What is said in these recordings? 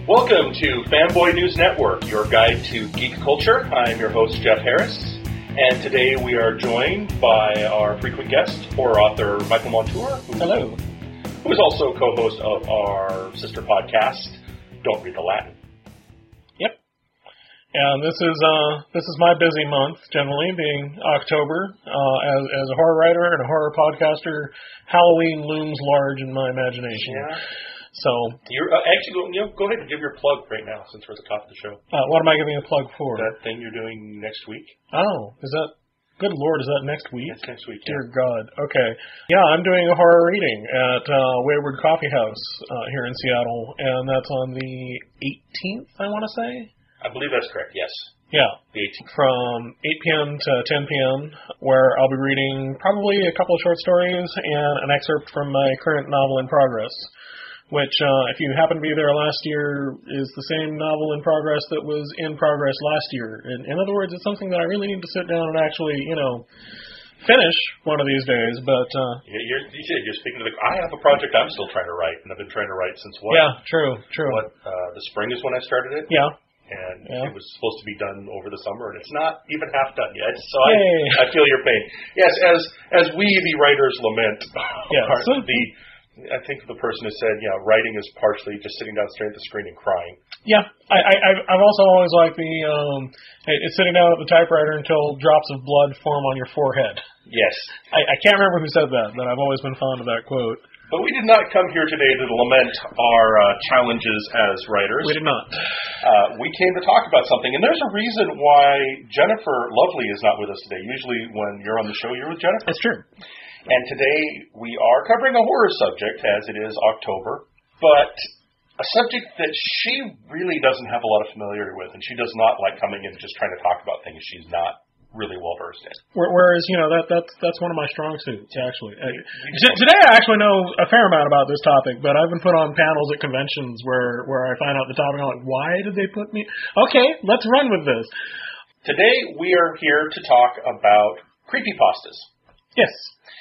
Welcome to Fanboy News Network, your guide to geek culture. I'm your host, Jeff Harris, and today we are joined by our frequent guest, horror author Michael Montour. Hello. Who is also co-host of our sister podcast, Don't Read the Latin. Yep. And this is my busy month, generally, being October. As a horror writer and a horror podcaster, Halloween looms large in my imagination. Yeah. So You're actually go ahead and give your plug right now, since we're at the top of the show. what am I giving a plug for? That thing you're doing next week. Oh, is that? Good Lord, is that next week? That's next week. Dear God. Okay. Yeah, I'm doing a horror reading at Wayward Coffee House here in Seattle, and that's on the 18th, I want to say. I believe that's correct. Yes. Yeah. The 18th. From 8 p.m. to 10 p.m., where I'll be reading probably a couple of short stories and an excerpt from my current novel in progress, which, if you happen to be there last year, is the same novel in progress that was in progress last year. In other words, it's something that I really need to sit down and actually, finish one of these days, but... You're speaking to I have a project I'm still trying to write, and I've been trying to write since what? Yeah, true. The spring is when I started it? Yeah. And It was supposed to be done over the summer, and it's not even half done yet. So I feel your pain. Yes, as we, the writers, lament, I think the person who said, writing is partially just sitting down staring at the screen and crying. Yeah, I've also always liked it's sitting down at the typewriter until drops of blood form on your forehead. Yes. I can't remember who said that, but I've always been fond of that quote. But we did not come here today to lament our challenges as writers. We did not. We came to talk about something, and there's a reason why Jennifer Lovely is not with us today. Usually when you're on the show, you're with Jennifer. It's true. And today we are covering a horror subject, as it is October, but a subject that she really doesn't have a lot of familiarity with, and she does not like coming in just trying to talk about things she's not really well versed in. Whereas, that's one of my strong suits, actually. Today I actually know a fair amount about this topic, but I've been put on panels at conventions where I find out the topic, and I'm like, why did they put me? Okay, let's run with this. Today we are here to talk about creepypastas. Yes.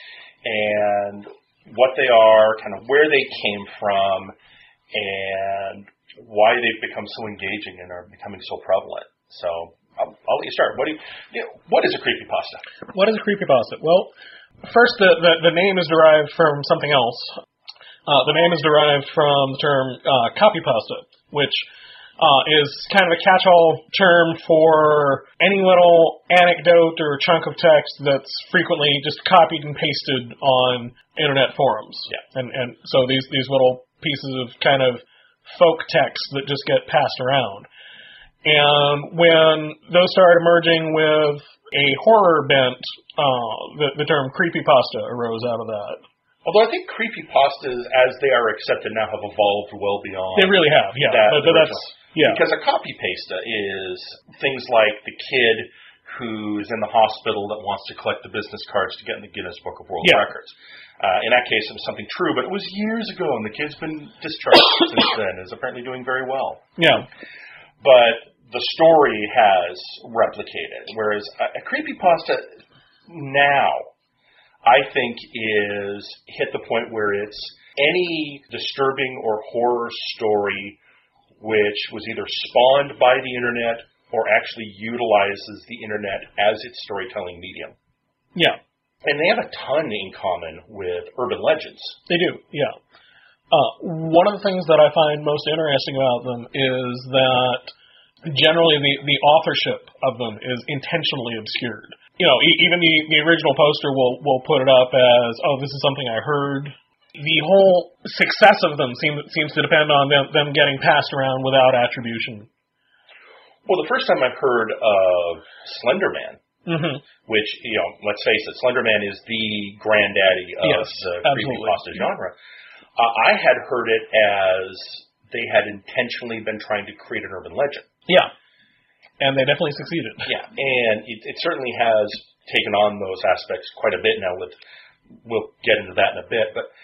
And what they are, kind of where they came from, and why they've become so engaging and are becoming so prevalent. So I'll let you start. What is a creepypasta? What is a creepypasta? Well, first, the name is derived from something else. The name is derived from the term copypasta, which is kind of a catch-all term for any little anecdote or chunk of text that's frequently just copied and pasted on internet forums. Yeah. And so these little pieces of kind of folk text that just get passed around. And when those started emerging with a horror bent, the term creepypasta arose out of that. Although I think creepypastas, as they are accepted now, have evolved well beyond. They really have, yeah. Because a copypasta is things like the kid who's in the hospital that wants to collect the business cards to get in the Guinness Book of World Records. In that case, it was something true, but it was years ago, and the kid's been discharged since then. Is apparently doing very well. Yeah. But the story has replicated, whereas a creepypasta now, I think, is hit the point where it's any disturbing or horror story which was either spawned by the internet or actually utilizes the internet as its storytelling medium. Yeah. And they have a ton in common with urban legends. They do, yeah. One of the things that I find most interesting about them is that generally the authorship of them is intentionally obscured. Even the original poster will put it up as, this is something I heard. The whole success of them seems to depend on them getting passed around without attribution. Well, the first time I heard of Slender Man, which, let's face it, Slender Man is the granddaddy of the creepypasta genre. I had heard it as they had intentionally been trying to create an urban legend. Yeah. And they definitely succeeded. Yeah, and it certainly has taken on those aspects quite a bit now. We'll get into that in a bit. But,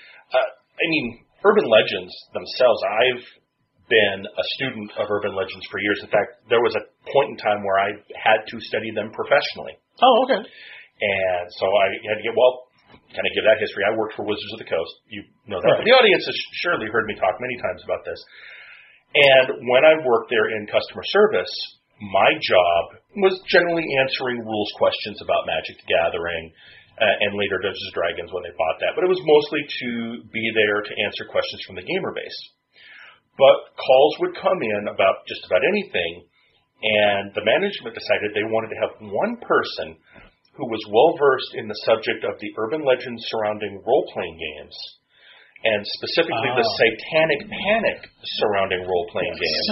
urban legends themselves, I've been a student of urban legends for years. In fact, there was a point in time where I had to study them professionally. Oh, okay. And so I had to kind of give that history. I worked for Wizards of the Coast. You know that. Right. But the audience has surely heard me talk many times about this. And when I worked there in customer service, my job was generally answering rules questions about Magic the Gathering and later Dungeons & Dragons when they bought that. But it was mostly to be there to answer questions from the gamer base. But calls would come in about just about anything, and the management decided they wanted to have one person who was well-versed in the subject of the urban legends surrounding role-playing games, and specifically the satanic panic surrounding role-playing games,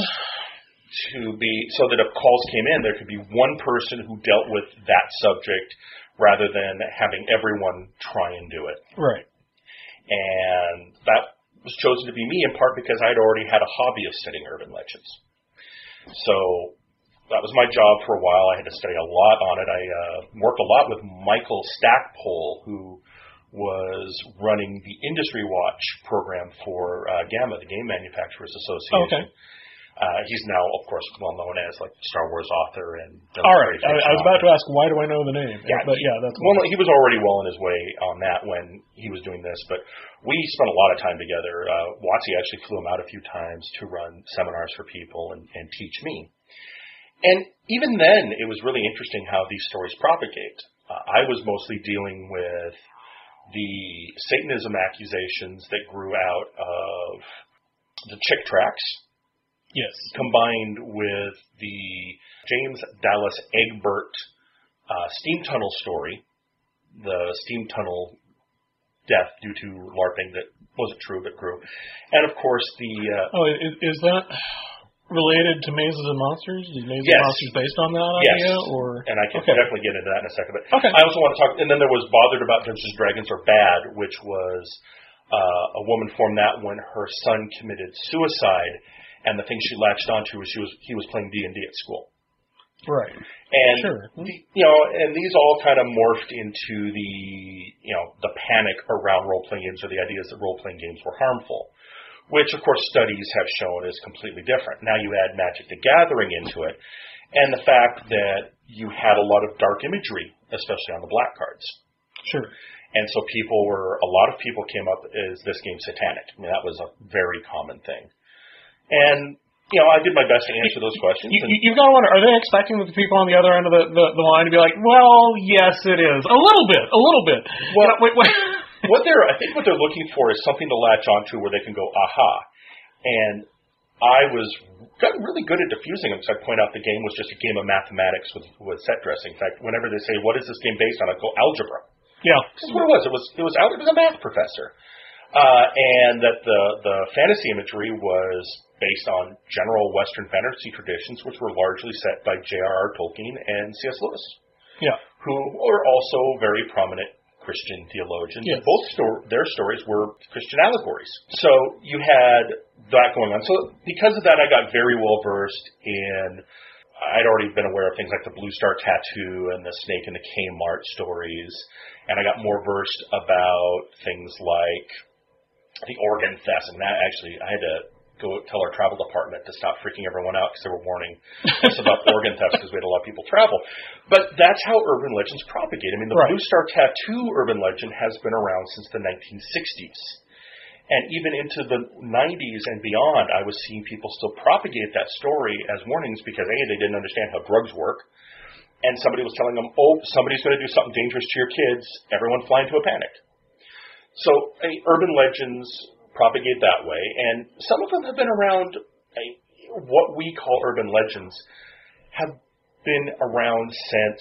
so that if calls came in, there could be one person who dealt with that subject rather than having everyone try and do it. Right. And that was chosen to be me in part because I'd already had a hobby of studying urban legends. So that was my job for a while. I had to study a lot on it. I worked a lot with Michael Stackpole, who was running the Industry Watch program for GAMA, the Game Manufacturers Association. Okay. He's now, of course, well known as like Star Wars author and. All right, I was about to ask why do I know the name? Yeah, but yeah, that's well. He was already well on his way on that when he was doing this, but we spent a lot of time together. WotC actually flew him out a few times to run seminars for people and teach me. And even then, it was really interesting how these stories propagate. I was mostly dealing with the Satanism accusations that grew out of the Chick tracts. Yes. Combined with the James Dallas Egbert steam tunnel story, the steam tunnel death due to LARPing that wasn't true but grew. And of course the... is that related to Mazes and Monsters? Is Mazes and Monsters based on that idea? Or? And I can definitely get into that in a second. But okay. I also want to talk... And then there was Bothered About Dungeons & Dragons Are Bad, which was a woman formed that when her son committed suicide. And the thing she latched onto was he was playing D&D at school. Right. And sure. And these all kind of morphed into the panic around role-playing games, or the ideas that role-playing games were harmful, which of course studies have shown is completely different. Now you add Magic the Gathering into it, and the fact that you had a lot of dark imagery, especially on the black cards. Sure. And so a lot of people came up as this game satanic. I mean, that was a very common thing. And, I did my best to answer those questions. You've got to wonder, are they expecting the people on the other end of the line to be like, well, yes, it is. A little bit. Well, I think what they're looking for is something to latch onto where they can go, aha. And I got really good at diffusing them, because I'd point out the game was just a game of mathematics with set dressing. In fact, whenever they say, what is this game based on, I go, algebra. Yeah. That's what it was. It was a math professor. And that the fantasy imagery was based on general Western fantasy traditions, which were largely set by J.R.R. Tolkien and C.S. Lewis, who were also very prominent Christian theologians. Yes. Both their stories were Christian allegories. So you had that going on. So because of that, I got very well versed in... I'd already been aware of things like the Blue Star Tattoo and the Snake and the Kmart stories, and I got more versed about things like the organ theft. And that actually, I had to go tell our travel department to stop freaking everyone out because they were warning us about organ theft because we had a lot of people travel. But that's how urban legends propagate. I mean, the Blue Star Tattoo urban legend has been around since the 1960s. And even into the 90s and beyond, I was seeing people still propagate that story as warnings because, A, they didn't understand how drugs work, and somebody was telling them, somebody's going to do something dangerous to your kids, everyone fly into a panic. So urban legends propagate that way, and some of them have been around. What we call urban legends have been around since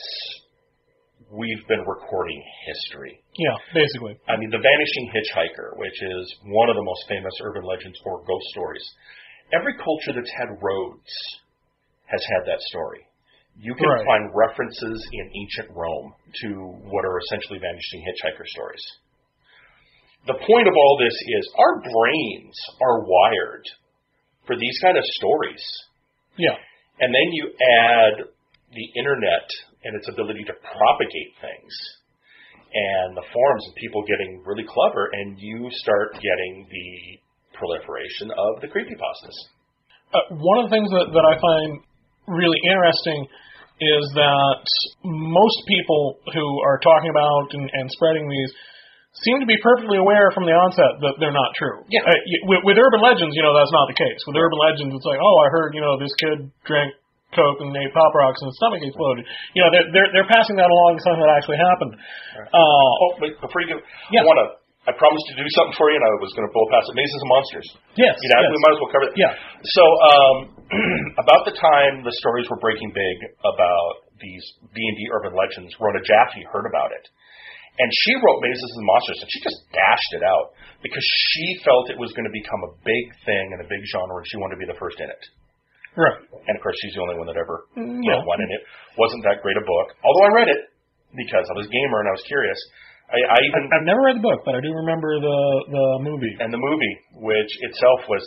we've been recording history. Yeah, basically. I mean, The Vanishing Hitchhiker, which is one of the most famous urban legends or ghost stories. Every culture that's had roads has had that story. You can find references in ancient Rome to what are essentially vanishing hitchhiker stories. The point of all this is our brains are wired for these kind of stories. Yeah. And then you add the internet and its ability to propagate things and the forums and people getting really clever, and you start getting the proliferation of the creepypastas. One of the things that I find really interesting is that most people who are talking about and spreading these seem to be perfectly aware from the onset that they're not true. Yeah. With urban legends, that's not the case. With urban legends, it's like, oh, I heard, this kid drank Coke and ate Pop Rocks and his stomach exploded. They're passing that along as something that actually happened. Right. Wait, before you go, yeah. I promised to do something for you, and I was going to blow past it. Mazes and Monsters. Yes. We might as well cover that. Yeah. So, about the time the stories were breaking big about these D&D urban legends, Rhoda Jaffe heard about it. And she wrote Mazes and Monsters, and she just dashed it out because she felt it was going to become a big thing and a big genre, and she wanted to be the first in it. Right. And, of course, she's the only one that ever wrote one, and it wasn't that great a book. Although I read it because I was a gamer and I was curious. I've never read the book, but I do remember the movie. And the movie, which itself was,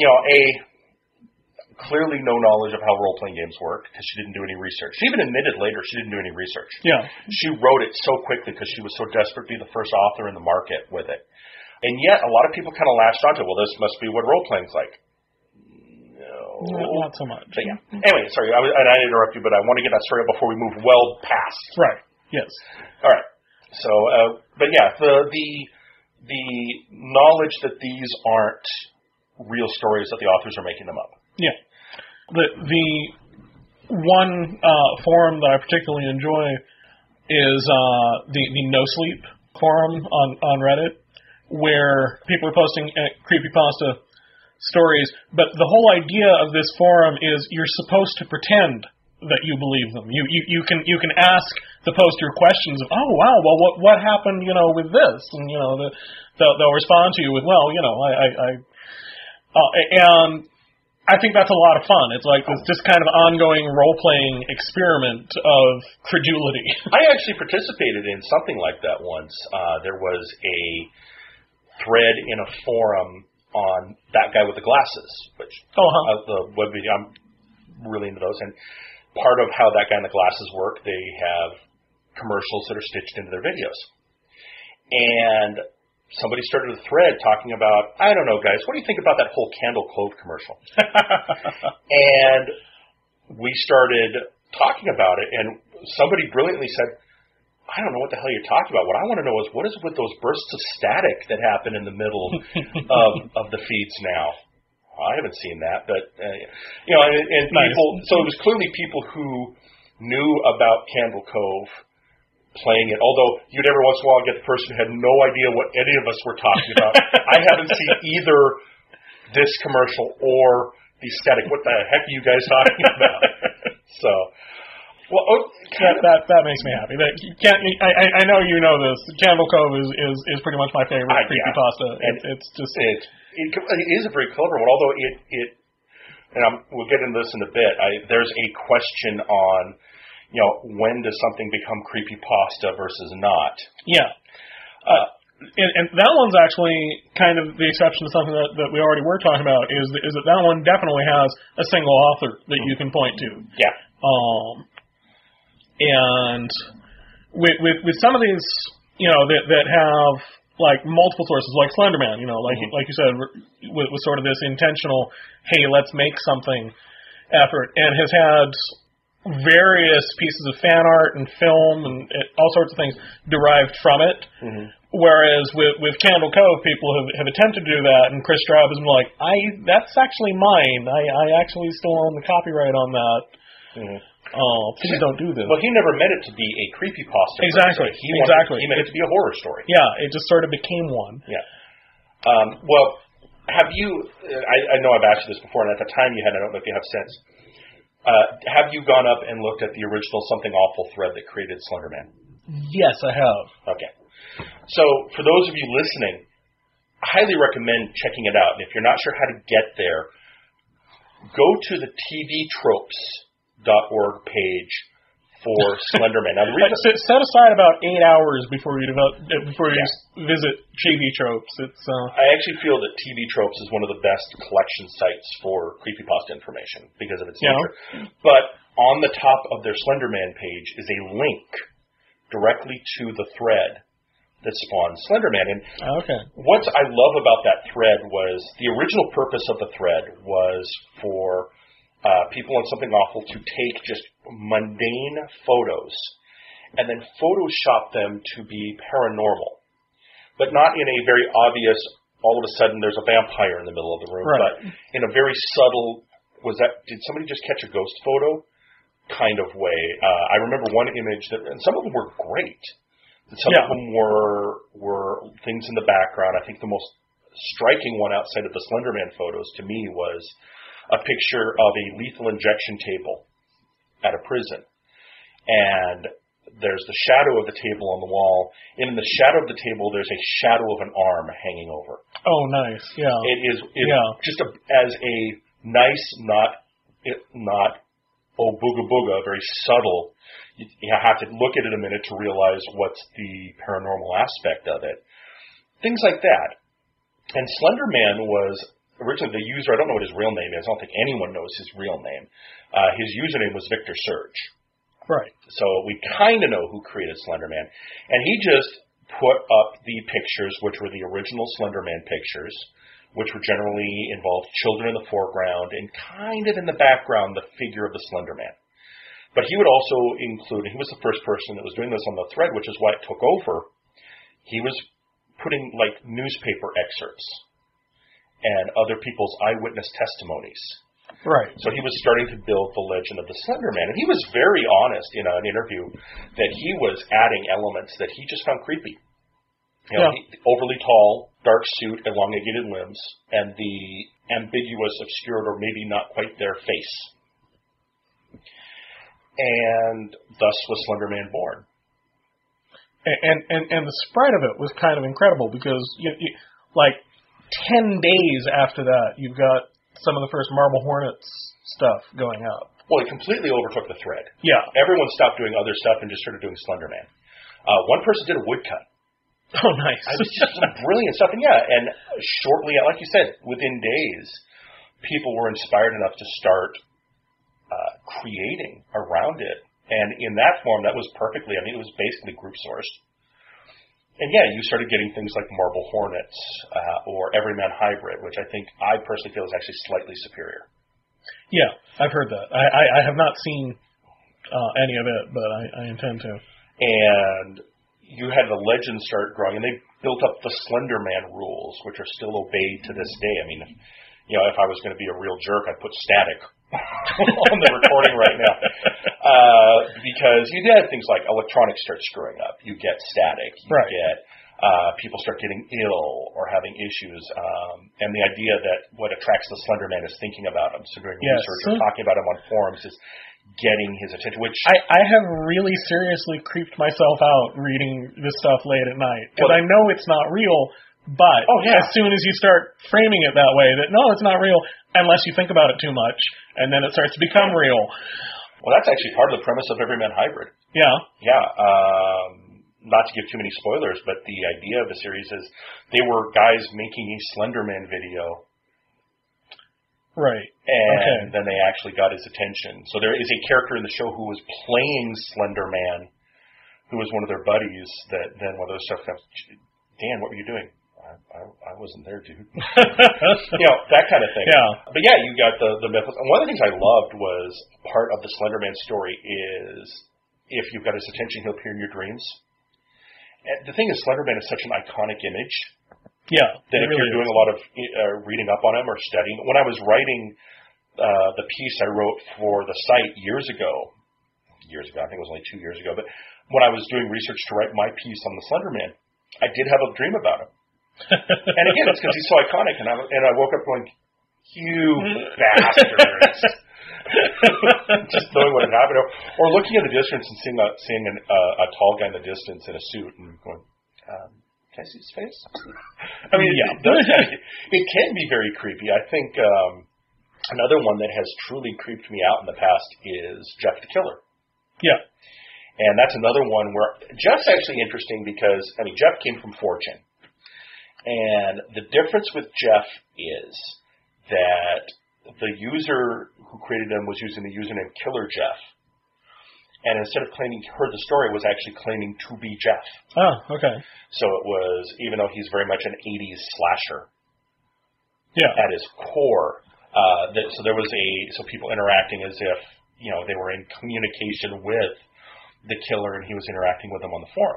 clearly no knowledge of how role-playing games work because she didn't do any research. She even admitted later she didn't do any research. Yeah. She wrote it so quickly because she was so desperate to be the first author in the market with it. And yet, a lot of people kind of latched onto, well, this must be what role-playing's like. No. Not so much. But yeah. Anyway, sorry, I interrupt you, but I want to get that story up before we move well past. Right. Yes. All right. So, but yeah, the knowledge that these aren't real stories, that the authors are making them up. Yeah. The one forum that I particularly enjoy is the No Sleep forum on Reddit, where people are posting creepypasta stories, but the whole idea of this forum is you're supposed to pretend that you believe them. You can ask the poster questions of, oh wow, well what happened, with this, and they'll respond to you with, well, and I think that's a lot of fun. It's like this just kind of ongoing role-playing experiment of credulity. I actually participated in something like that once. There was a thread in a forum on That Guy with the Glasses, which the web video, I'm really into those. And part of how That Guy in the Glasses work, they have commercials that are stitched into their videos. And somebody started a thread talking about, I don't know, guys, what do you think about that whole Candle Cove commercial? And we started talking about it, and somebody brilliantly said, I don't know what the hell you're talking about. What I want to know is, what is with those bursts of static that happen in the middle of the feeds now? I haven't seen that, but, and nice. people, so it was clearly people who knew about Candle Cove playing it, although you'd every once in a while get the person who had no idea what any of us were talking about. I haven't seen either this commercial or the static. What the heck are you guys talking about? So, well, that makes me happy. I know you know this. Candle Cove is pretty much my favorite creepypasta. Yeah. It's just it is a very clever one. Although we'll get into this in a bit. There's a question on, when does something become creepypasta versus not? Yeah. And that one's actually kind of the exception to something that we already were talking about, is that one definitely has a single author that you can point to. Yeah. And with some of these, that have like multiple sources, like Slenderman, like you said, with sort of this intentional, hey, let's make something effort, and has had various pieces of fan art and film and all sorts of things derived from it. Mm-hmm. Whereas with Candle Cove, people have attempted to do that, and Chris Straub has been like, that's actually mine. I actually still own the copyright on that. Mm-hmm. Please don't do this. Well, he never meant it to be a creepypasta. Exactly. He meant it to be a horror story. Yeah, it just sort of became one. Yeah. Well, have you? I know I've asked you this before, and at the time you had. I don't know if you have since. Have you gone up and looked at the original Something Awful thread that created Slenderman? Yes, I have. Okay. So, for those of you listening, I highly recommend checking it out. And if you're not sure how to get there, go to the tvtropes.org page for Slenderman. Now, the reason set aside about 8 hours before you visit TV Tropes. I actually feel that TV Tropes is one of the best collection sites for creepypasta information because of its nature. But on the top of their Slenderman page is a link directly to the thread that spawned Slenderman. And what I love about that thread was the original purpose of the thread was for people on Something Awful to take just mundane photos and then Photoshop them to be paranormal. but not in a very obvious, all of a sudden there's a vampire in the middle of the room, Right. but in a very subtle, did somebody just catch a ghost photo kind of way? I remember one image and some of them were great. Some of them were things in the background. I think the most striking one outside of the Slender Man photos to me was a picture of a lethal injection table at a prison. And there's the shadow of the table on the wall. And in the shadow of the table, there's a shadow of an arm hanging over. Oh, nice. Yeah. It is just as a nice, not booga booga, very subtle. You have to look at it a minute to realize what's the paranormal aspect of it. Things like that. And Slender Man was originally the user. I don't know what his real name is. I don't think anyone knows his real name. His username was Victor Surge. Right. So we kind of know who created Slender Man. And he just put up the pictures, which were the original Slender Man pictures, which were generally involved children in the foreground and kind of in the background the figure of the Slender Man. But he would also include, and he was the first person that was doing this on the thread, which is why it took over. He was putting like newspaper excerpts and other people's eyewitness testimonies. Right. So he was starting to build the legend of the Slender Man. And he was very honest in an interview that he was adding elements that he just found creepy. You know, overly tall, dark suit, elongated limbs, and the ambiguous, obscured, or maybe not quite there face. And thus was Slender Man born. And the spread of it was kind of incredible because, like, 10 days after that, you've got some of the first Marble Hornets stuff going up. Well, it completely overtook the thread. Yeah. Everyone stopped doing other stuff and just started doing Slender Man. One person did a woodcut. Oh, nice. It was just some brilliant stuff. And shortly, like you said, within days, people were inspired enough to start creating around it. And in that form, that was perfectly, it was basically group sourced. And you started getting things like Marble Hornets or Everyman Hybrid, which I personally feel is actually slightly superior. Yeah, I've heard that. I have not seen any of it, but I intend to. And you had the legends start growing, and they built up the Slender Man rules, which are still obeyed to this day. If I was going to be a real jerk, I'd put static on the recording right now. Because you had things like electronics start screwing up. You get static. You get people start getting ill or having issues. And the idea that what attracts the Slender Man is thinking about him. So doing research or talking about him on forums is getting his attention. Which I have really seriously creeped myself out reading this stuff late at night. Because I know it's not real. But as soon as you start framing it that way, that no, it's not real, unless you think about it too much, and then it starts to become real. Well, that's actually part of the premise of Everyman Hybrid. Yeah. Yeah. Not to give too many spoilers, but the idea of the series is they were guys making a Slender Man video. Right. And then they actually got his attention. So there is a character in the show who was playing Slender Man, who was one of their buddies, that then one of those stuff comes, Dan, what were you doing? I wasn't there, dude. That kind of thing. Yeah. But you got the myth. And one of the things I loved was part of the Slender Man story is if you've got his attention, he'll appear in your dreams. And the thing is, Slender Man is such an iconic image. Yeah. That if you're doing a lot of reading up on him or studying. When I was writing the piece I wrote for the site years ago, I think it was only 2 years ago, but when I was doing research to write my piece on the Slender Man, I did have a dream about him. And again, it's because he's so iconic. And I woke up going, you bastards. Just knowing what had happened. Or looking at the distance and seeing a tall guy in the distance in a suit and going, can I see his face? It can be very creepy. I think another one that has truly creeped me out in the past is Jeff the Killer. Yeah. And that's another one where Jeff's actually interesting because, Jeff came from 4chan. And the difference with Jeff is that the user who created him was using the username Killer Jeff. And instead of claiming he heard the story, was actually claiming to be Jeff. Oh, okay. So it was, even though he's very much an 80s slasher at his core, so there was so people interacting as if, they were in communication with the killer and he was interacting with them on the forum.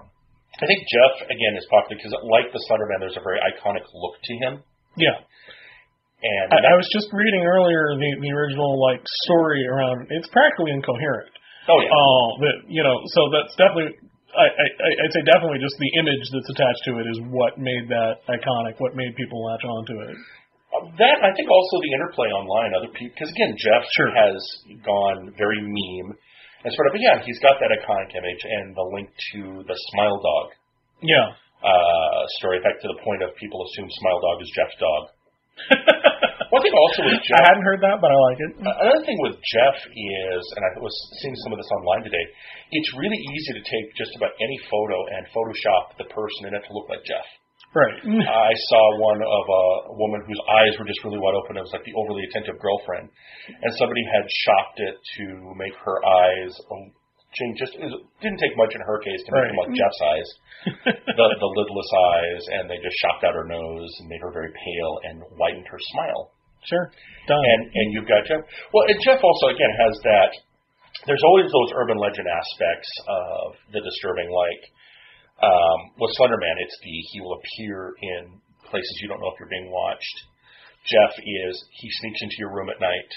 I think Jeff, again, is popular because, like the Slender Man, there's a very iconic look to him. Yeah. And I was just reading earlier the original story around. It's practically incoherent. Oh yeah. So that's definitely. I'd say definitely just the image that's attached to it is what made that iconic. What made people latch onto it. That, I think, also the interplay online. Other people, because again, Jeff has gone very meme. And sort of, yeah, he's got that iconic image and the link to the Smile Dog story. In fact, to the point of people assume Smile Dog is Jeff's dog. One thing also with Jeff... I hadn't heard that, but I like it. Another thing with Jeff is, and I was seeing some of this online today, it's really easy to take just about any photo and Photoshop the person in it to look like Jeff. Right. I saw one of a woman whose eyes were just really wide open. It was like the overly attentive girlfriend. And somebody had shopped it to make her eyes change. It didn't take much in her case to make them like Jeff's eyes. the lidless eyes, and they just shopped out her nose and made her very pale and whitened her smile. Sure. Done. And you've got Jeff. Well, and Jeff also, again, has that. There's always those urban legend aspects of the disturbing, like, with Slender Man, he will appear in places you don't know if you're being watched. Jeff he sneaks into your room at night,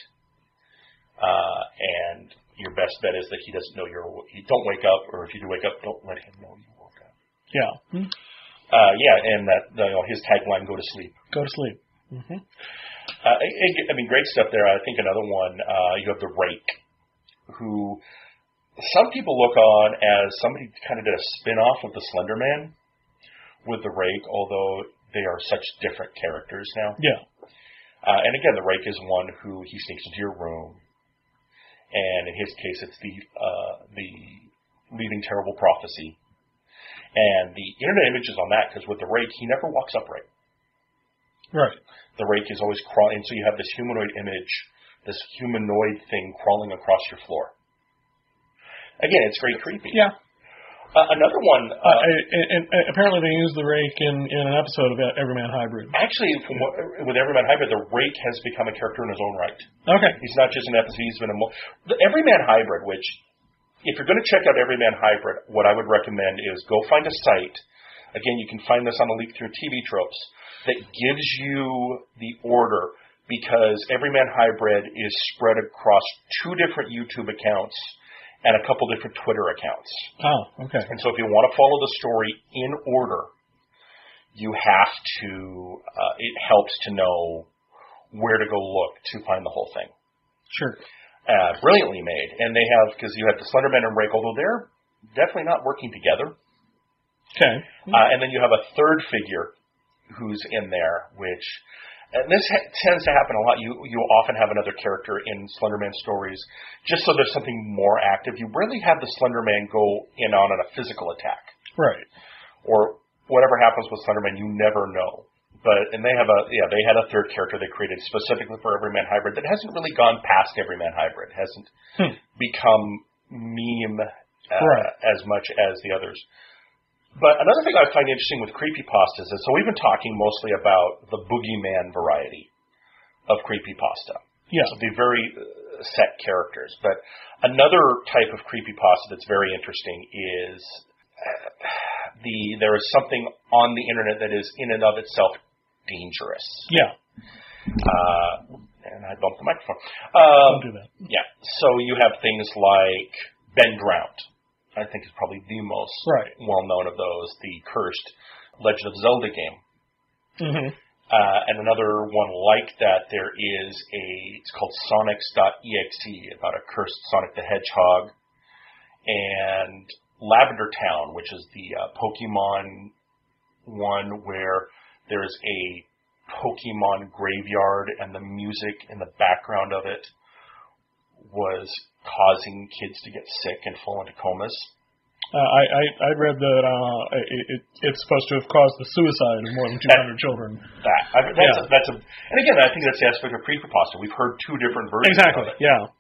and your best bet is that he doesn't know you don't wake up, or if you do wake up, don't let him know you woke up. Yeah. And that his tagline, "Go to sleep." Go to sleep. Mm-hmm. I mean, great stuff there. I think another one, you have the Rake, who some people look on as somebody kind of did a spin-off of the Slender Man with the Rake, although they are such different characters now. Yeah. And again, the Rake is one who he sneaks into your room, and in his case, it's the leading terrible prophecy. And the internet images on that, because with the Rake, he never walks upright. Right. The Rake is always crawling, so you have this humanoid image, this humanoid thing crawling across your floor. Again, it's very creepy. Yeah. Another one... and apparently they used the Rake in an episode of Everyman Hybrid. Actually, with Everyman Hybrid, the Rake has become a character in his own right. Okay. He's not just an episode, he's been the Everyman Hybrid, which, if you're going to check out Everyman Hybrid, what I would recommend is go find a site. Again, you can find this on a Leak Through TV Tropes that gives you the order, because Everyman Hybrid is spread across 2 different YouTube accounts and a couple different Twitter accounts. Oh, okay. And so if you want to follow the story in order, you have to, it helps to know where to go look to find the whole thing. Sure. Brilliantly made. And they have, because you have the Slender Man and Rake, although they're definitely not working together. Okay. And then you have a third figure who's in there, which... And this tends to happen a lot. You often have another character in Slender Man stories, just so there's something more active. You rarely have the Slender Man go in on a physical attack. Right. Or whatever happens with Slender Man, you never know. And they had a third character they created specifically for Everyman Hybrid that hasn't really gone past Everyman Hybrid, hasn't become meme as much as the others. But another thing I find interesting with creepypastas is, so we've been talking mostly about the boogeyman variety of creepypasta. Yeah. So the very set characters. But another type of creepypasta that's very interesting is there is something on the internet that is in and of itself dangerous. Yeah. And I bumped the microphone. Don't do that. Yeah. So you have things like Ben Drowned. I think is probably the most well-known of those, the cursed Legend of Zelda game. Mm-hmm. And another one like that, it's called Sonics.exe, about a cursed Sonic the Hedgehog, and Lavender Town, which is the Pokemon one where there's a Pokemon graveyard and the music in the background of it was causing kids to get sick and fall into comas. I read that it's supposed to have caused the suicide of more than 200 children. And again, I think that's the aspect of creepypasta. We've heard 2 different versions of it. Yeah.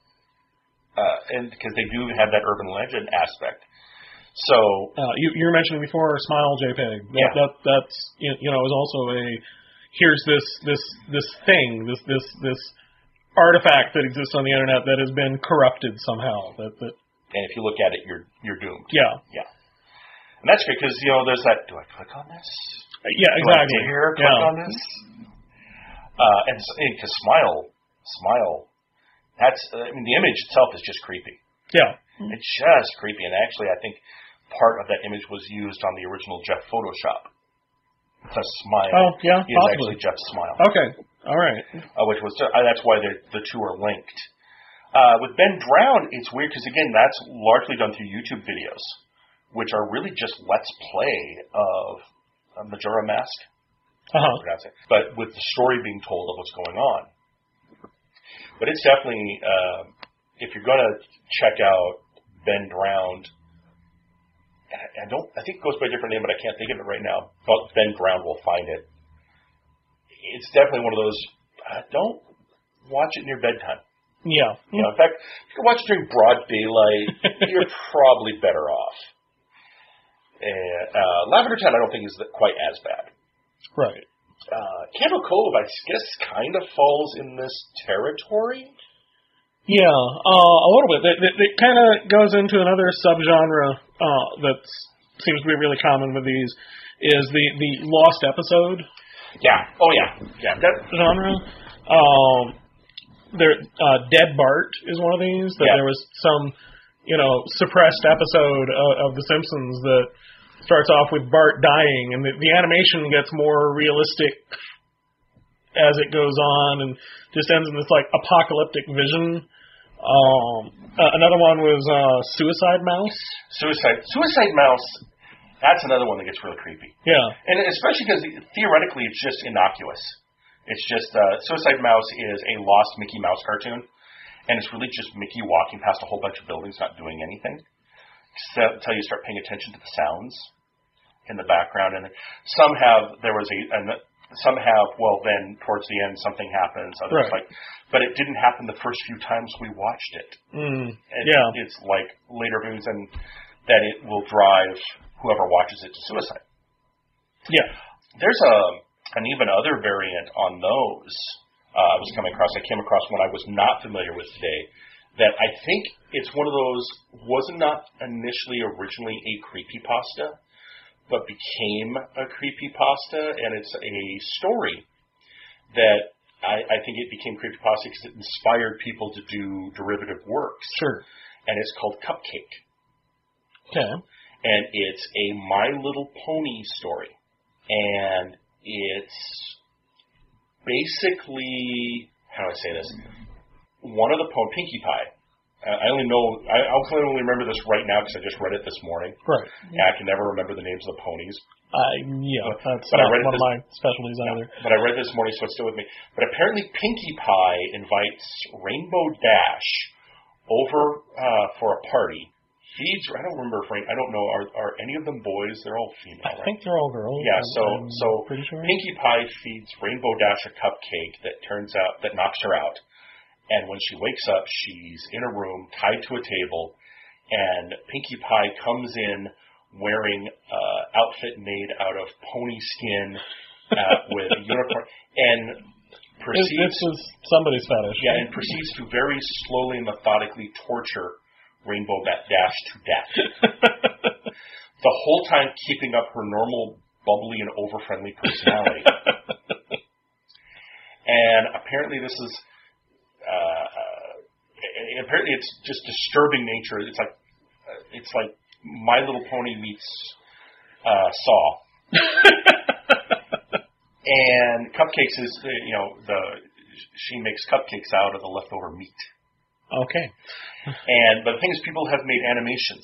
And because they do have that urban legend aspect. So you were mentioning before Smile JPEG. That's is also here's this thing, this artifact that exists on the internet that has been corrupted somehow. And if you look at it, you're doomed. Yeah. Yeah. And that's great because, there's that, do I click on this? Yeah, exactly. Do I dare click on this? And because Smile, the image itself is just creepy. Yeah. It's just creepy. And actually, I think part of that image was used on the original Jeff Photoshop. The Smile is actually Jeff's smile. Okay. All right. Which was, that's why the two are linked. With Ben Drowned, it's weird because, again, that's largely done through YouTube videos, which are really just Let's Play of Majora Mask. But with the story being told of what's going on. But it's definitely, if you're going to check out Ben Drowned, I think it goes by a different name, but I can't think of it right now. But Ben Drowned will find it. It's definitely one of those, don't watch it near bedtime. Yeah. In fact, if you watch it during broad daylight, you're probably better off. Lavender Town, I don't think is quite as bad. Right. Candle Cove, I guess, kind of falls in this territory. Yeah, a little bit. It kind of goes into another subgenre that seems to be really common with these, is the lost episode. Yeah. Oh, yeah. That genre. Dead Bart is one of these. There was some, suppressed episode of The Simpsons that starts off with Bart dying, and the animation gets more realistic as it goes on, and just ends in this apocalyptic vision. Another one was Suicide Mouse. Suicide Mouse. That's another one that gets really creepy. Yeah, and especially because theoretically it's just innocuous. It's just Suicide Mouse is a lost Mickey Mouse cartoon, and it's really just Mickey walking past a whole bunch of buildings, not doing anything, until you start paying attention to the sounds in the background. And some have then towards the end something happens. Others but it didn't happen the first few times we watched it. It's like later viewings, and that it will drive whoever watches it to suicide. Yeah. There's an even other variant on those I came across one I was not familiar with today, that I think it's one of those, was not initially originally a creepypasta, but became a creepypasta, and it's a story that I think it became creepypasta because it inspired people to do derivative works. Sure. And it's called Cupcake. Okay. And it's a My Little Pony story. And it's basically, how do I say this? One of the Pinkie Pie. I only remember this right now because I just read it this morning. Right. And I can never remember the names of the ponies. That's not one of my specialties either. But I read this morning, so it's still with me. But apparently Pinkie Pie invites Rainbow Dash over for a party. I don't remember if I don't know. Are any of them boys? They're all female. I think they're all girls. Yeah. So pretty sure. Pinkie Pie feeds Rainbow Dash a cupcake that knocks her out. And when she wakes up, she's in a room tied to a table, and Pinkie Pie comes in wearing an outfit made out of pony skin with a unicorn, and proceeds. This is somebody's fetish. Yeah, and proceeds to very slowly and methodically torture Rainbow Dash to death. The whole time keeping up her normal, bubbly, and over-friendly personality. And apparently this is... apparently it's just disturbing nature. It's like My Little Pony meets Saw. And Cupcakes is she makes cupcakes out of the leftover meat. Okay. But the thing is, people have made animations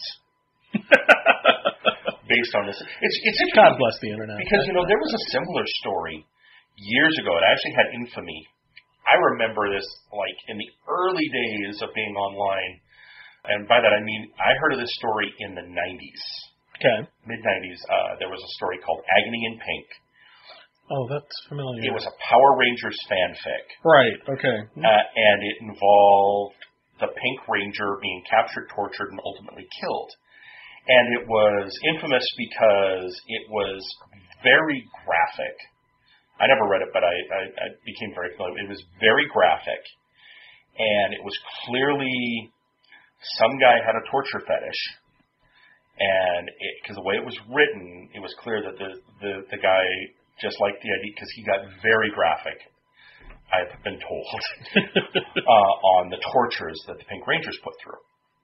based on this. It's God bless the internet. Because there was a similar story years ago. It actually had infamy. I remember this in the early days of being online, and by that I mean I heard of this story in the 90s. Okay. Mid-90s. There was a story called Agony in Pink. Oh, that's familiar. It was a Power Rangers fanfic. Right, okay. And it involved the Pink Ranger being captured, tortured, and ultimately killed. And it was infamous because it was very graphic. I never read it, but I became very familiar. It was very graphic, and it was clearly some guy had a torture fetish, And because the way it was written, it was clear that the guy just liked the idea because he got very graphic, I've been told, on the tortures that the Pink Rangers put through.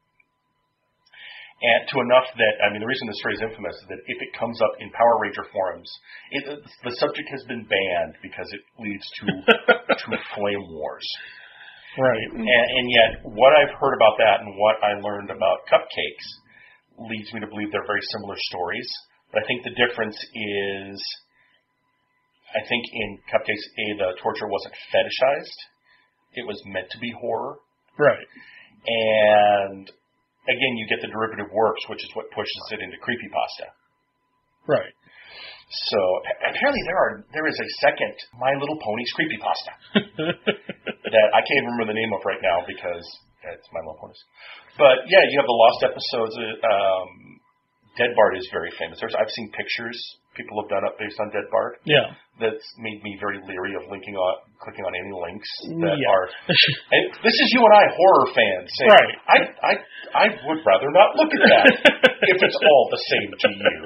And to enough that, I mean, the reason this story is infamous is that if it comes up in Power Ranger forums, the subject has been banned because it leads to flame wars. Right. And yet, what I've heard about that and what I learned about Cupcakes leads me to believe they're very similar stories. But I think the difference is, I think in Cupcakes, the torture wasn't fetishized. It was meant to be horror. Right. And again, you get the derivative works, which is what pushes it into creepypasta. Right. So apparently there is a second My Little Ponies creepypasta that I can't even remember the name of right now because it's My Little Ponies. But yeah, you have the lost episodes. Dead Bard is very famous. I've seen pictures people have done up based on Dead Bard. Yeah. That's made me very leery of clicking on any links that are. And this is you and I, horror fans, saying, right. I would rather not look at that if it's all the same to you.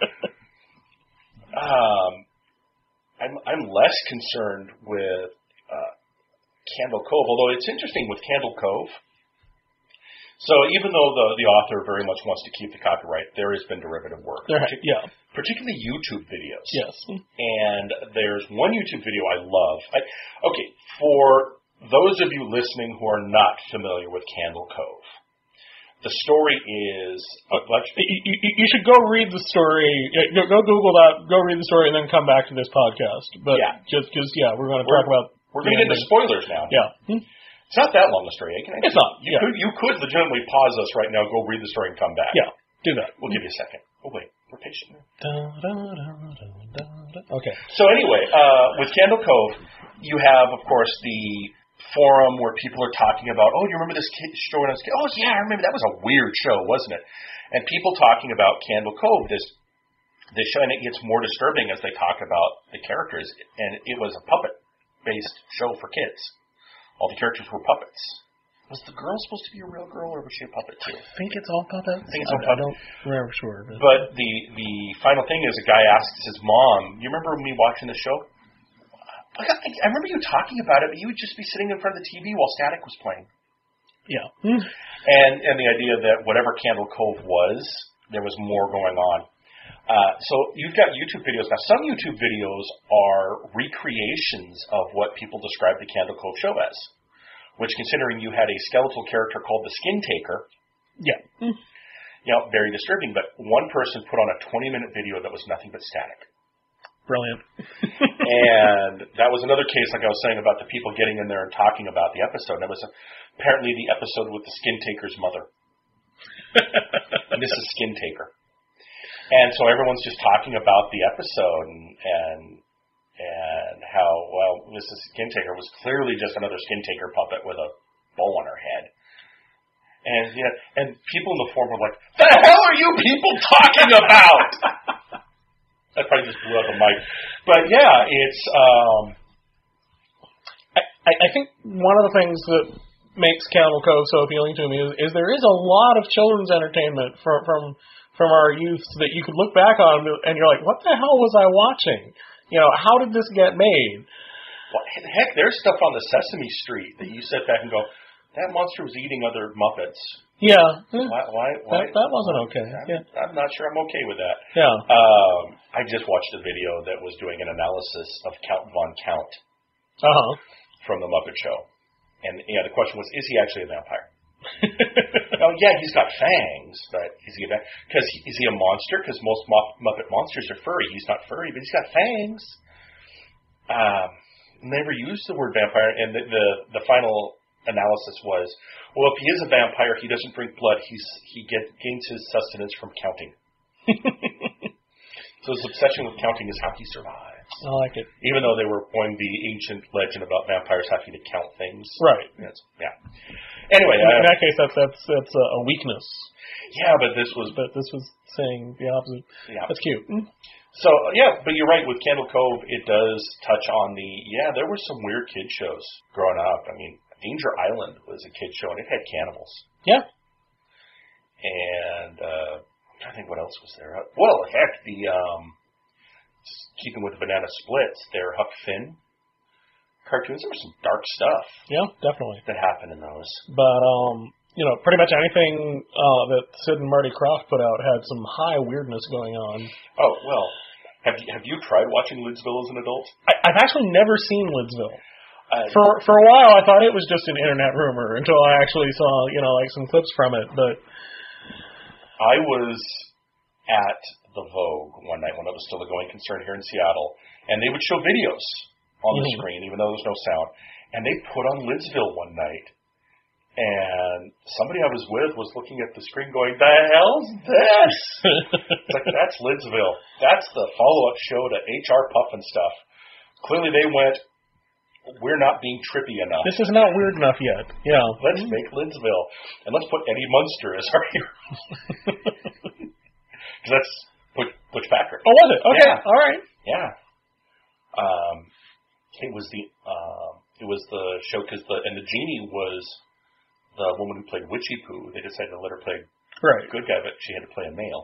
I'm less concerned with Candle Cove, although it's interesting with Candle Cove. So even though the author very much wants to keep the copyright, there has been derivative work. Particularly YouTube videos. Yes. And there's one YouTube video I love. For those of you listening who are not familiar with Candle Cove, the story is... You should go read the story. Go Google that, go read the story, and then come back to this podcast. But just because, we're going to talk about... We're going to get into spoilers now. Yeah. It's not that long a story. It's not. You could legitimately pause us right now, go read the story, and come back. Yeah, do that. We'll give you a second. Oh, wait. We're patient. Okay. So anyway, with Candle Cove, you have, of course, the forum where people are talking about, oh, you remember this show when I was a kid? Oh, yeah, I remember. That was a weird show, wasn't it? And people talking about Candle Cove, this show, and it gets more disturbing as they talk about the characters. And it was a puppet-based show for kids. All the characters were puppets. Was the girl supposed to be a real girl, or was she a puppet too? I think it's all puppets. I don't remember sure. But the final thing is, a guy asks his mom, "You remember me watching the show? I remember you talking about it, but you would just be sitting in front of the TV while Static was playing." Yeah. And the idea that whatever Candle Cove was, there was more going on. So you've got YouTube videos. Now, some YouTube videos are recreations of what people describe the Candle Cove show as, which, considering you had a skeletal character called the Skin Taker, very disturbing. But one person put on a 20-minute video that was nothing but static. Brilliant. And that was another case, like I was saying, about the people getting in there and talking about the episode. That was apparently the episode with the Skin Taker's mother. Mrs. Skin Taker. And so everyone's just talking about the episode and how, well, Mrs. Skin Taker was clearly just another Skin Taker puppet with a bow on her head. And people in the forum were like, "The hell are you people talking about?" I probably just blew out the mic. But yeah, it's... I think one of the things that makes Candle Cove so appealing to me is there is a lot of children's entertainment from our youth that you could look back on and you're like, what the hell was I watching? How did this get made? Well, heck, there's stuff on the Sesame Street that you sit back and go, that monster was eating other Muppets. Yeah. Why? That wasn't okay. I'm not sure I'm okay with that. Yeah. I just watched a video that was doing an analysis of Count Von Count from The Muppet Show. And the question was, is he actually a vampire? Oh, yeah, he's got fangs, but is he is he a monster? Because most Muppet monsters are furry. He's not furry, but he's got fangs. Never used the word vampire, and the final analysis was, well, if he is a vampire, he doesn't drink blood. He gains his sustenance from counting. So his obsession with counting is how he survives. I like it. Even though they were going the ancient legend about vampires having to count things. Right. Yeah. Anyway, in that case, that's a weakness. Yeah, but this was saying the opposite. Yeah. That's cute. So yeah, but you're right. With Candle Cove, it does touch on there were some weird kid shows growing up. I mean, Danger Island was a kid show, and it had cannibals. Yeah. And I else was there? Well, heck, keeping with the Banana Splits, their Huck Finn cartoons, there was some dark stuff. Yeah, definitely. That happened in those. But, pretty much anything that Sid and Marty Krofft put out had some high weirdness going on. Oh, well, have you tried watching Lidsville as an adult? I've actually never seen Lidsville. For a while, I thought it was just an internet rumor until I actually saw, some clips from it. But I was at the Vogue one night when it was still a going concern here in Seattle, and they would show videos on the screen, even though there was no sound. And they put on Lidsville one night, and somebody I was with was looking at the screen going, "The hell's this?" It's like, that's Lidsville. That's the follow-up show to H.R. Puffin stuff. Clearly they went, we're not being trippy enough. This is not weird enough yet. Yeah. Let's make Lidsville. And let's put Eddie Munster as our hero. Because that's Butch Patrick. Oh, was it? Okay, yeah. All right. Yeah. It was the show because the genie was the woman who played Witchy Poo. They decided to let her play good guy, but she had to play a male.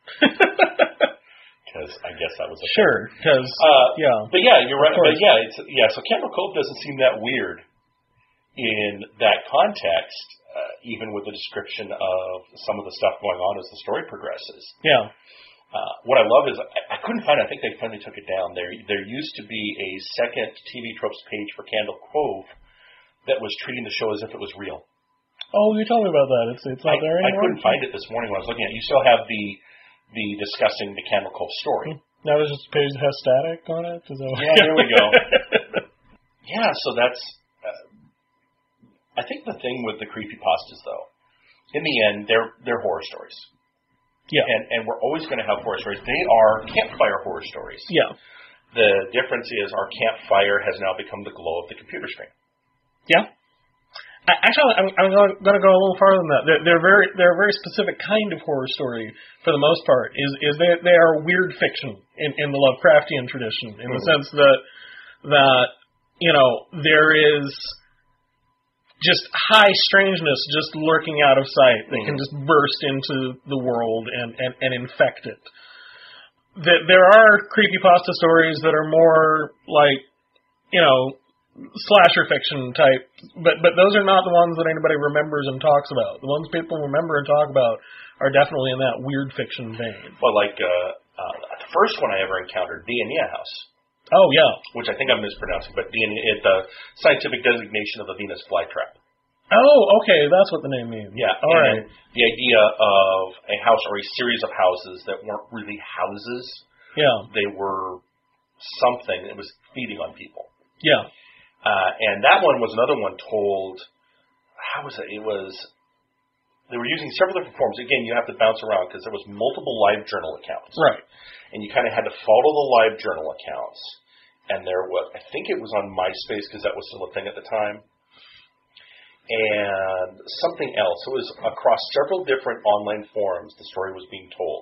Because I guess that was sure. Because but yeah, you're right. But yeah, so Candle Cove doesn't seem that weird in that context, even with the description of some of the stuff going on as the story progresses. Yeah. What I love is I couldn't find it. I think they finally took it down. There used to be a second TV Tropes page for Candle Cove that was treating the show as if it was real. Oh, you told me about that. It's not there anymore? I couldn't find it this morning when I was looking at it. You still have the discussing the Candle Cove story. That was just a page that has static on it? Yeah, there we go. Yeah, so that's... I think the thing with the creepypastas, though, in the end, they're horror stories. Yeah. And we're always going to have horror stories. They are campfire horror stories. Yeah. The difference is our campfire has now become the glow of the computer screen. Yeah. Actually, I'm going to go a little farther than that. They're a very specific kind of horror story for the most part. Is they are weird fiction in the Lovecraftian tradition, in the sense that there is just high strangeness just lurking out of sight that can just burst into the world and infect it. There are creepypasta stories that are more like, slasher fiction type, but those are not the ones that anybody remembers and talks about. The ones people remember and talk about are definitely in that weird fiction vein. Well, like the first one I ever encountered, the Enia House. Oh, yeah. Which I think I'm mispronouncing, but the scientific designation of the Venus flytrap. Oh, okay, that's what the name means. Yeah. All right. The idea of a house or a series of houses that weren't really houses. Yeah. They were something that was feeding on people. Yeah. And that one was another one told, how was it? They were using several different forms. Again, you have to bounce around because there was multiple live journal accounts. Right. And you kind of had to follow the live journal accounts. And there was, I think it was on MySpace because that was still a thing at the time. And something else. It was across several different online forums the story was being told.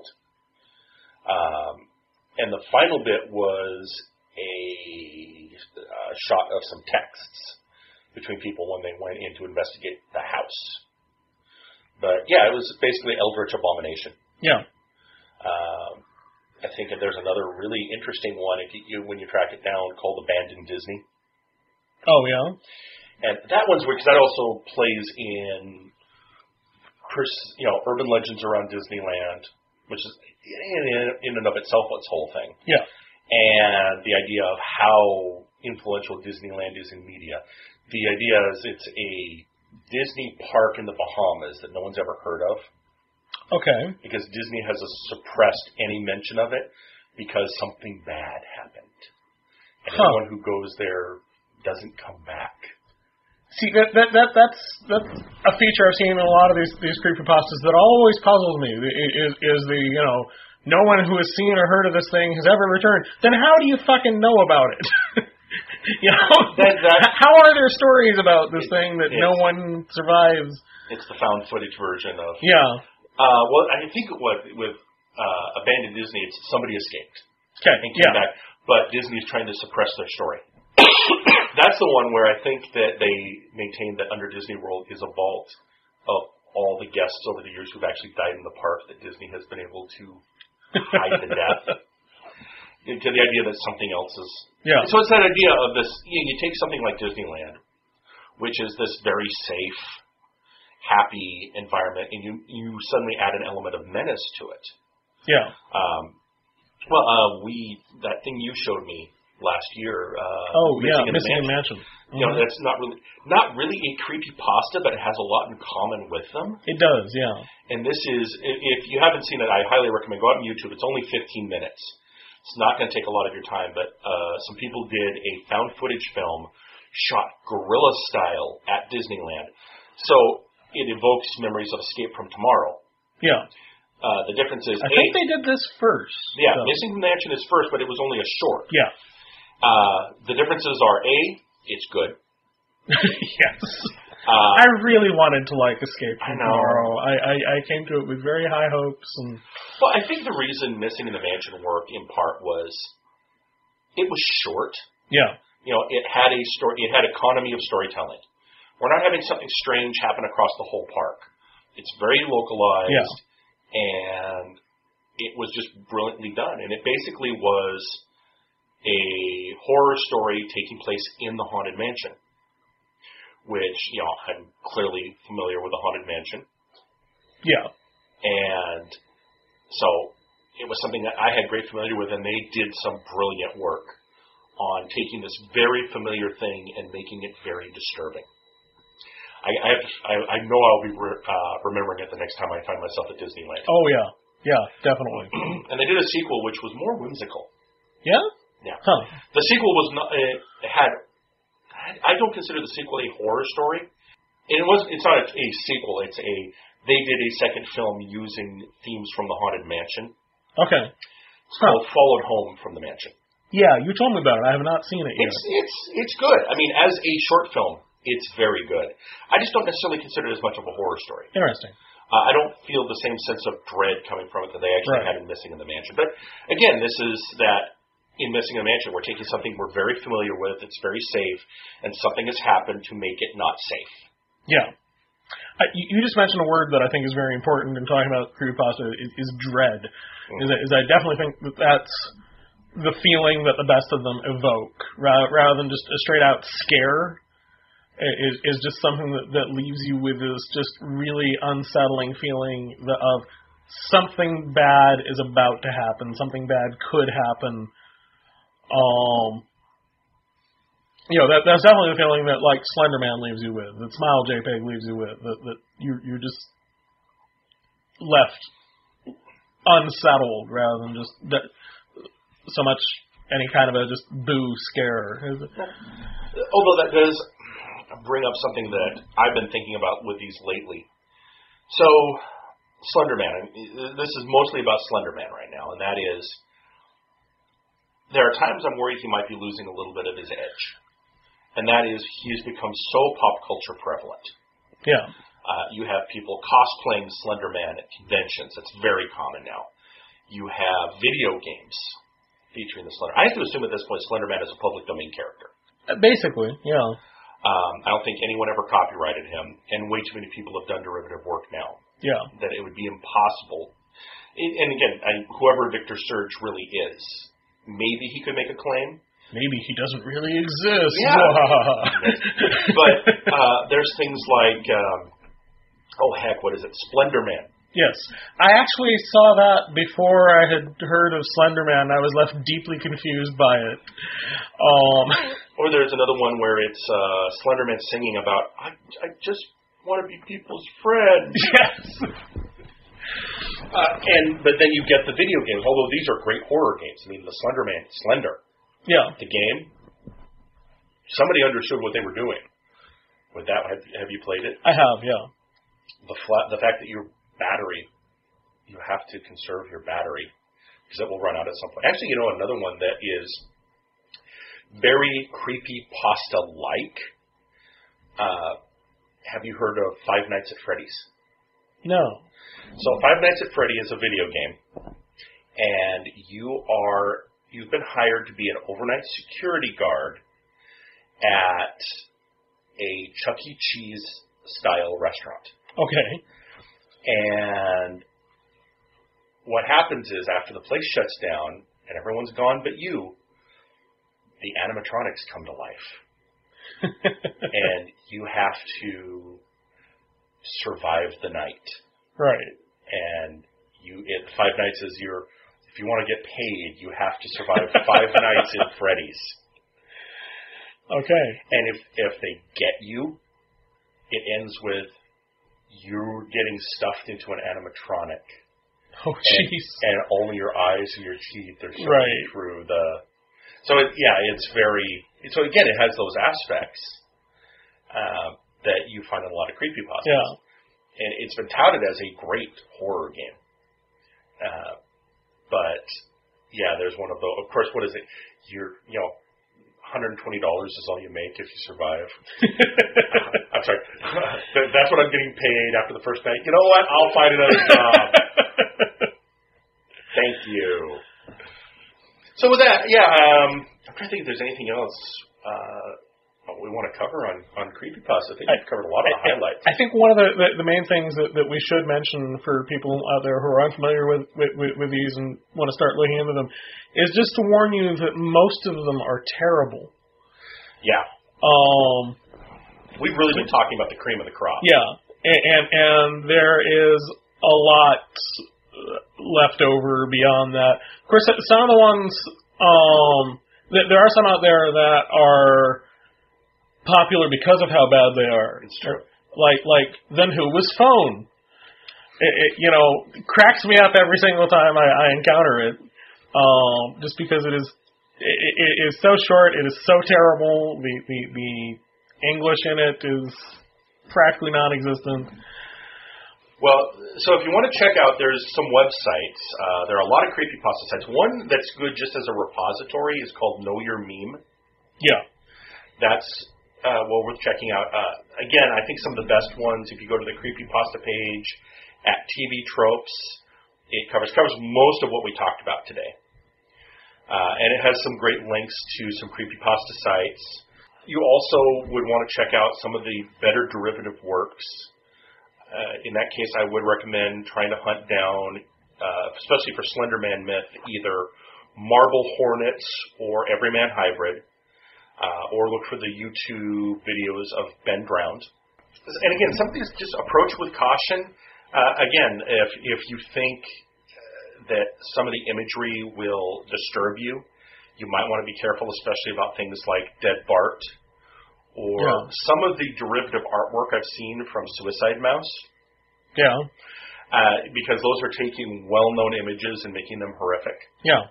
And the final bit was a shot of some texts between people when they went in to investigate the house. But yeah, it was basically Eldritch Abomination. Yeah. I think there's another really interesting one when you track it down called Abandoned Disney. Oh yeah. And that one's weird because that also plays in, urban legends around Disneyland, which is in and of itself its whole thing. Yeah. And the idea of how influential Disneyland is in media. The idea is it's a Disney park in the Bahamas that no one's ever heard of. Okay. Because Disney has suppressed any mention of it because something bad happened. And anyone who goes there doesn't come back. See, that's a feature I've seen in a lot of these creepypastas that always puzzles me, is the, no one who has seen or heard of this thing has ever returned. Then how do you fucking know about it? How are there stories about this thing that no one survives? It's the found footage version of... Yeah. Well, I think with Abandoned Disney, it's somebody escaped. Okay, and came back, but Disney's trying to suppress their story. That's the one where I think that they maintain that under Disney World is a vault of all the guests over the years who've actually died in the park that Disney has been able to hide to death. To the idea that something else is... Yeah. So it's that idea of this, you take something like Disneyland, which is this very safe, happy environment, and you suddenly add an element of menace to it. Yeah. That thing you showed me last year. Missing in Mansion. You know, that's not really a creepypasta, but it has a lot in common with them. It does, yeah. And this is, if you haven't seen it, I highly recommend go out on YouTube. It's only 15 minutes. It's not going to take a lot of your time, but some people did a found footage film shot guerrilla style at Disneyland. So it evokes memories of Escape from Tomorrow. Yeah. The difference is... I think they did this first. Yeah, so. Missing from Mansion is first, but it was only a short. Yeah. The differences are, A, it's good. Yes. I really wanted to like Escape from Tomorrow. I came to it with very high hopes. Well, I think the reason Missing in the Mansion worked in part was it was short. Yeah. You know, it had a story. It had economy of storytelling. We're not having something strange happen across the whole park. It's very localized. Yeah. And it was just brilliantly done. And it basically was a horror story taking place in the Haunted Mansion, which, you know, I'm clearly familiar with the Haunted Mansion. Yeah. And so it was something that I had great familiarity with, and they did some brilliant work on taking this very familiar thing and making it very disturbing. I know I'll be remembering it the next time I find myself at Disneyland. Oh, yeah. Yeah, definitely. And they did a sequel which was more whimsical. Yeah? Yeah. Huh. The sequel was not... I don't consider the sequel a horror story. It's not a sequel. They did a second film using themes from the Haunted Mansion. Okay. It's called Followed Home from the Mansion. Yeah, you told me about it. I have not seen it yet. It's good. I mean, as a short film, it's very good. I just don't necessarily consider it as much of a horror story. Interesting. I don't feel the same sense of dread coming from it that they actually had in Missing in the Mansion. But again, this is that in Missing in the Mansion, we're taking something we're very familiar with, it's very safe, and something has happened to make it not safe. Yeah. You just mentioned a word that I think is very important in talking about creepypasta is dread. Mm-hmm. Is I definitely think that's the feeling that the best of them evoke, rather than just a straight-out scare. Is just something that leaves you with this just really unsettling feeling of something bad is about to happen, something bad could happen. You know, that's definitely the feeling that, like, Slender Man leaves you with, that Smile JPEG leaves you with, that you're just left unsettled rather than just so much any kind of a just boo scare. Although that does bring up something that I've been thinking about with these lately. So, Slender Man, this is mostly about Slender Man right now, and that is, there are times I'm worried he might be losing a little bit of his edge. And that is, he's become so pop culture prevalent. Yeah. You have people cosplaying Slender Man at conventions. It's very common now. You have video games featuring the Slender. I have to assume at this point Slender Man is a public domain character. Basically, yeah. I don't think anyone ever copyrighted him, and way too many people have done derivative work now. Yeah. That it would be impossible. And again, whoever Victor Surge really is, maybe he could make a claim. Maybe he doesn't really exist. Yeah. But there's things like, what is it? Splendor Man. Yes. I actually saw that before I had heard of Slender Man. I was left deeply confused by it. Or there's another one where it's Slender Man singing about, I just want to be people's friend. Yes. But then you get the video games, although these are great horror games. I mean, the Slender. Yeah. The game. Somebody understood what they were doing. With that, have you played it? I have, yeah. The fact that your battery, you have to conserve your battery because it will run out at some point. Actually, you know, another one that is very creepypasta-like. Have you heard of Five Nights at Freddy's? No. So Five Nights at Freddy is a video game, and you've been hired to be an overnight security guard at a Chuck E. Cheese style restaurant. Okay. And what happens is, after the place shuts down and everyone's gone but you, the animatronics come to life. And you have to survive the night. Right. And Five Nights is if you want to get paid, you have to survive 5 nights in Freddy's. Okay. And if they get you, it ends with you getting stuffed into an animatronic. Oh, jeez. And only your eyes and your teeth are showing through the... So, it's very... So, again, it has those aspects that you find in a lot of creepypastas. Yeah. And it's been touted as a great horror game. But, there's one of those... Of course, what is it? $120 is all you make if you survive. I'm sorry. That's what I'm getting paid after the first night. You know what? I'll find another job. Thank you. So with that, I'm trying to think if there's anything else we want to cover on creepypasta. I think we've covered a lot of the highlights. I think one of the main things that we should mention for people out there who are unfamiliar with these and want to start looking into them is just to warn you that most of them are terrible. Yeah. We've really been talking about the cream of the crop. Yeah, and there is a lot left over beyond that. Of course, some of the ones, there are some out there that are popular because of how bad they are. It's true. Like Then Who Was Phone? It cracks me up every single time I encounter it, just because it is so short, it is so terrible, the English in it is practically non-existent. Well, so if you want to check out, there's some websites. There are a lot of creepypasta sites. One that's good just as a repository is called Know Your Meme. Yeah. That's worth checking out. Again, I think some of the best ones, if you go to the creepypasta page at TV Tropes, it covers most of what we talked about today. And it has some great links to some creepypasta sites. You also would want to check out some of the better derivative works. In that case, I would recommend trying to hunt down, especially for Slender Man myth, either Marble Hornets or Everyman Hybrid, or look for the YouTube videos of Ben Drowned. And again, some of these just approach with caution. Again, if you think that some of the imagery will disturb you, you might want to be careful, especially about things like Dead Bart, or some of the derivative artwork I've seen from Suicide Mouse. Yeah. Because those are taking well-known images and making them horrific. Yeah.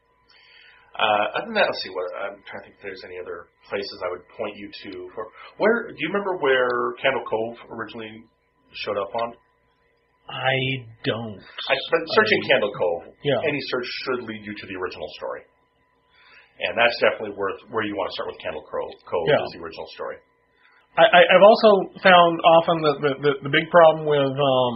Other than that, let's see. I'm trying to think if there's any other places I would point you to. Do you remember where Candle Cove originally showed up on? I don't. Searching Candle Cove, any search should lead you to the original story. And that's definitely where you want to start with Candle Cove, is the original story. I've also found often that the big problem with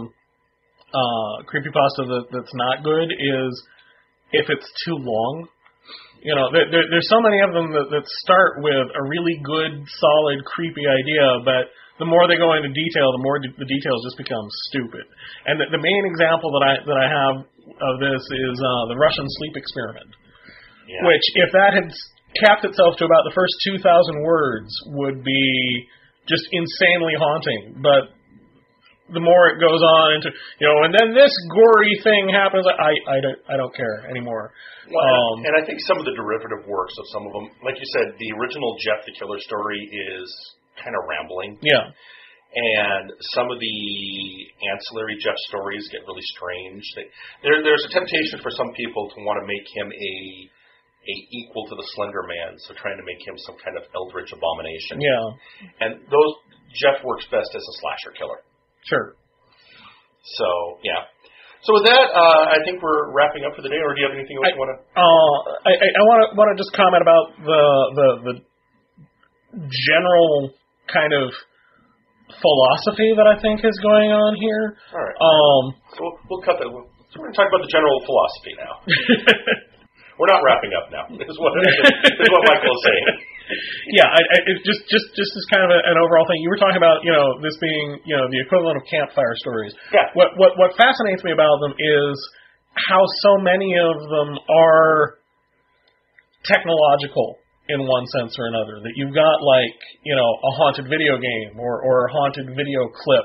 creepypasta that's not good is if it's too long. There's so many of them that start with a really good, solid, creepy idea, but the more they go into detail, the more the details just become stupid. And the main example that I have of this is the Russian sleep experiment, which, if that had capped itself to about the first 2,000 words, would be just insanely haunting. But the more it goes on into, and then this gory thing happens, I don't care anymore. Well, and I think some of the derivative works of some of them, like you said, the original Jeff the Killer story is kind of rambling. Yeah. And some of the ancillary Jeff stories get really strange. There's a temptation for some people to want to make him a equal to the Slender Man, so trying to make him some kind of eldritch abomination. Yeah. And Jeff works best as a slasher killer. Sure. So, yeah. So with that, I think we're wrapping up for the day, or do you have anything else you want to... I want to just comment about the general kind of philosophy that I think is going on here. All right. So we'll cut that. So we're going to talk about the general philosophy now. We're not wrapping up now, is what Michael is saying. Yeah, it's just as kind of an overall thing. You were talking about, this being, the equivalent of campfire stories. Yeah. What fascinates me about them is how so many of them are technological in one sense or another. That you've got a haunted video game or a haunted video clip,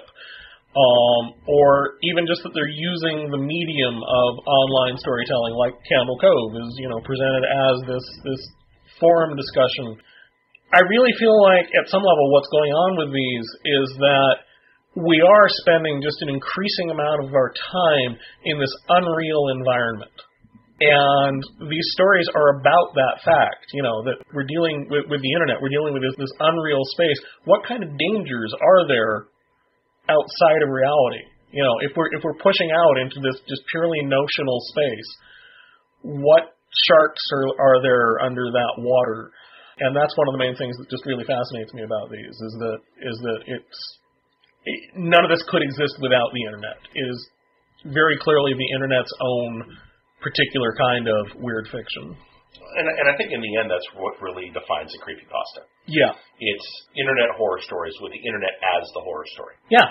or even just that they're using the medium of online storytelling, like Candle Cove is, presented as this forum discussion. I really feel like at some level what's going on with these is that we are spending just an increasing amount of our time in this unreal environment. And these stories are about that fact, that we're dealing with the internet, we're dealing with this unreal space. What kind of dangers are there outside of reality? If we're pushing out into this just purely notional space, what sharks are there under that water? And that's one of the main things that just really fascinates me about these is that none of this could exist without the internet. It is very clearly the internet's own particular kind of weird fiction. And I think in the end that's what really defines a creepypasta. Yeah. It's internet horror stories with the internet as the horror story. Yeah.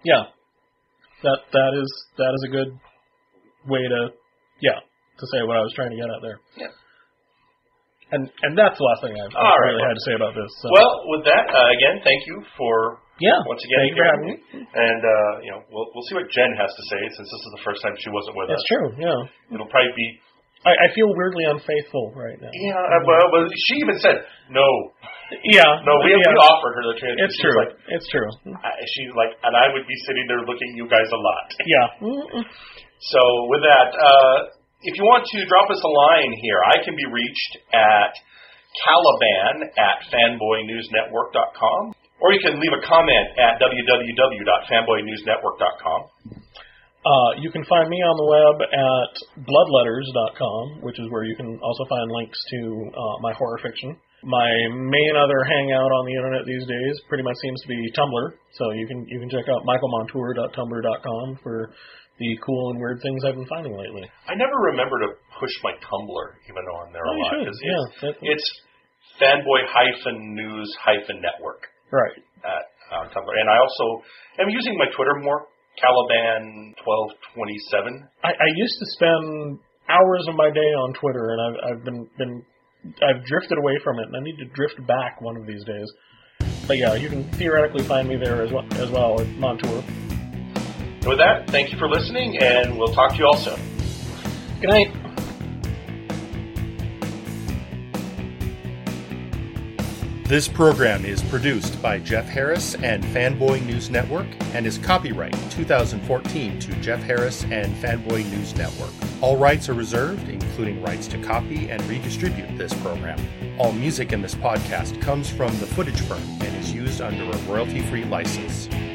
That is a good way to say what I was trying to get at there. Yeah. And that's the last thing I really had to say about this. So. Well, with that, again, thank you for once again thank you for having me. And we'll see what Jen has to say since this is the first time she wasn't with us. That's true. Yeah. It'll probably be. I feel weirdly unfaithful right now. Yeah. Well, she even said no. Yeah. No, we offered her the chance. It's true. It's true. She's like, and I would be sitting there looking at you guys a lot. Yeah. So with that, if you want to drop us a line here, I can be reached at Caliban@fanboynewsnetwork.com, or you can leave a comment at www.fanboynewsnetwork.com. You can find me on the web at bloodletters.com, which is where you can also find links to my horror fiction. My main other hangout on the internet these days pretty much seems to be Tumblr, so you can check out michaelmontour.tumblr.com for the cool and weird things I've been finding lately. I never remember to push my Tumblr even on there a lot. It's fanboy-news-network. Right. On Tumblr. And I also am using my Twitter more, Caliban1227. I used to spend hours of my day on Twitter, and I've drifted away from it, and I need to drift back one of these days. But yeah, you can theoretically find me there as well at Montour. With that, thank you for listening, and we'll talk to you all soon. Good night. This program is produced by Jeff Harris and Fanboy News Network and is copyright 2014 to Jeff Harris and Fanboy News Network. All rights are reserved, including rights to copy and redistribute this program. All music in this podcast comes from The Footage Firm and is used under a royalty-free license.